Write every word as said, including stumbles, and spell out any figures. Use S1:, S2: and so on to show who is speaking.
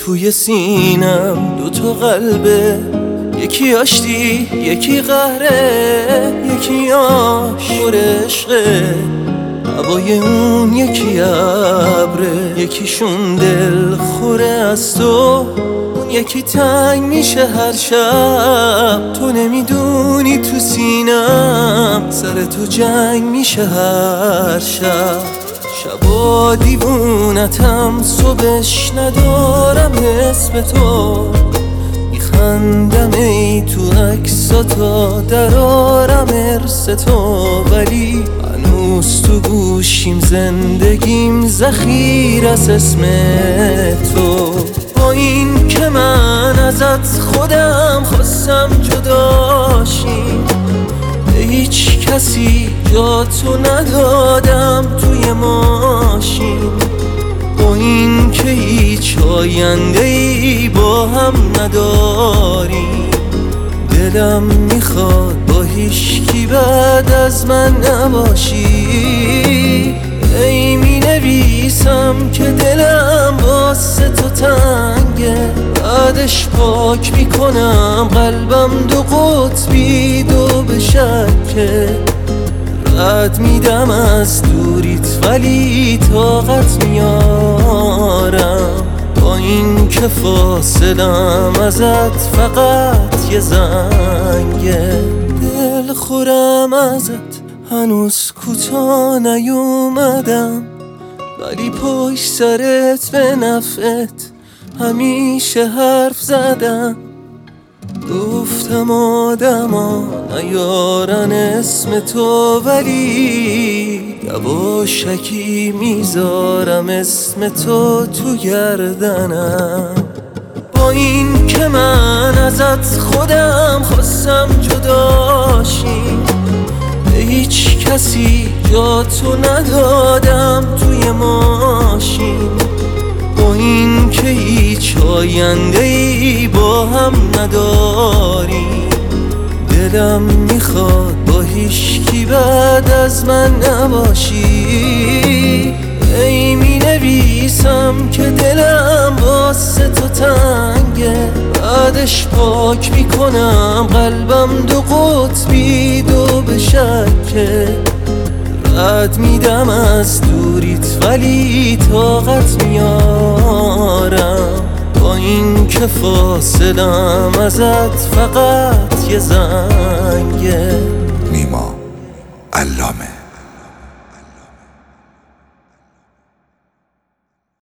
S1: توی سینم دوتا قلبه، یکی آشتی یکی قهره، یکی آشور عشقه، هوای اون یکی ابره، یکیشون دل خوره از تو، اون یکی تنگ میشه هر شب. تو نمیدونی تو سینم سر تو جنگ میشه هر شب. شبا دیوونتم صبحش ندارم اسم تو، میخندم ای تو عکساتا درارم ارث تو، ولی هنوز تو گوشیم زندگیم ذخیر از اسم تو. با این که من ازت خودم خواستم جداشیم، به هیچ کسی جا تو ندادم توی ماشین. با این که هیچ آینده ای با هم نداریم، دلم میخواد با هیچکی بعد از من نباشی. ای مینویسم که دلم واسه تو تنگه، بعدش پاک میکنم قلبم دو قطبی دو به شکه. رد میدم از دوریت ولی طاقت میارم، با این که فاصلم ازت فقط یه زنگه. دل خورم ازت هنوز کوتا نیومدم، ولی پشت سرت به نفعت همیشه حرف زدم. گفتم آدما نیارن اسم تو، ولی یواشکی میذارم اسم تو تو گردنم. با این که من ازت خودم خواستم جداشیم، به هیچ کسی جا تو ندادم توی ماشین. با این که هیچ آینده ای با هم نداریم، دلم میخواد با هیچکی بعد از من نباشی. ای مینویسم که دلم واسه تو تنگه، بعدش پاک میکنم قلبم دو قطبی دو به شکه. رد میدم از دوریت ولی طاقت میارم، با این که فاصلم ازت فقط یه زنگه.